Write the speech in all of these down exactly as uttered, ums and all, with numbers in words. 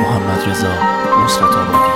محمدرضا نصرت‌آبادی.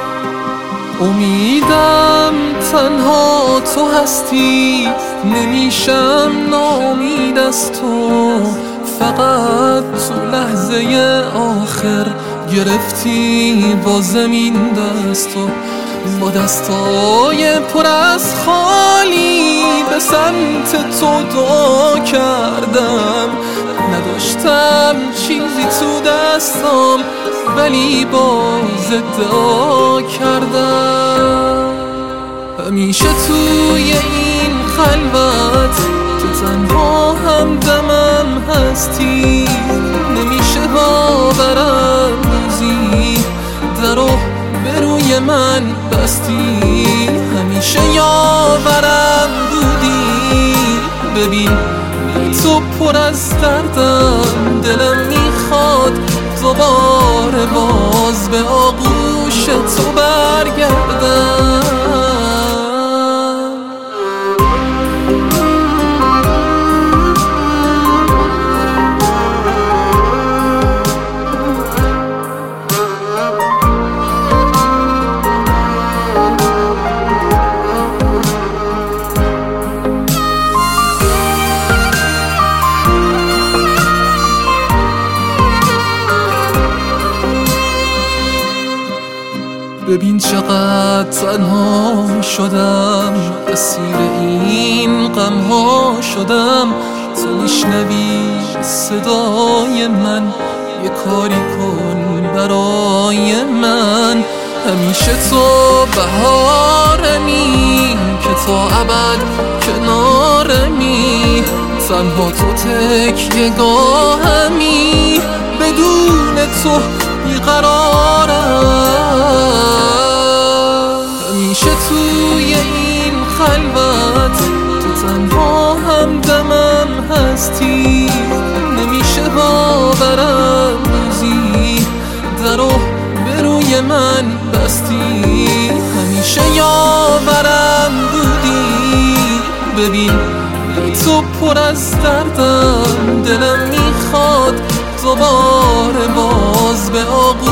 امیدم تنها تو هستی، نمیشم ناامید از تو. فقط تو لحظه آخر گرفتی با زمین دستو، با دستای پر از خالی به سمت تو دعا کردم. نداشتم چیزی تو دستم ولی باز ادعا کردم. همیشه توی این خلوت تو تنها همدمم هستی، نمیشه باورم روزی درو به روی من بستی. همیشه یاورم بودی، ببین تو پر از دردم، دلم میخواد دوباره باز به آغوش تو برگردم. ببین چقدر تنها شدم، اسیر این غمها شدم. تو میشنوی صدای من، یه کاری کن برای من. همیشه تو بهارمی که تا ابد کنارمی، تنها تو تکیه گاهمی، بدون تو بیقرارم. همیشه توی این خلوت تو تنها همدمم هستی، نمیشه باورم روزی درو به روی من بستی. همیشه یاورم بودی، ببین تو پر از دردم، دلم میخواد دوباره باز به آغوش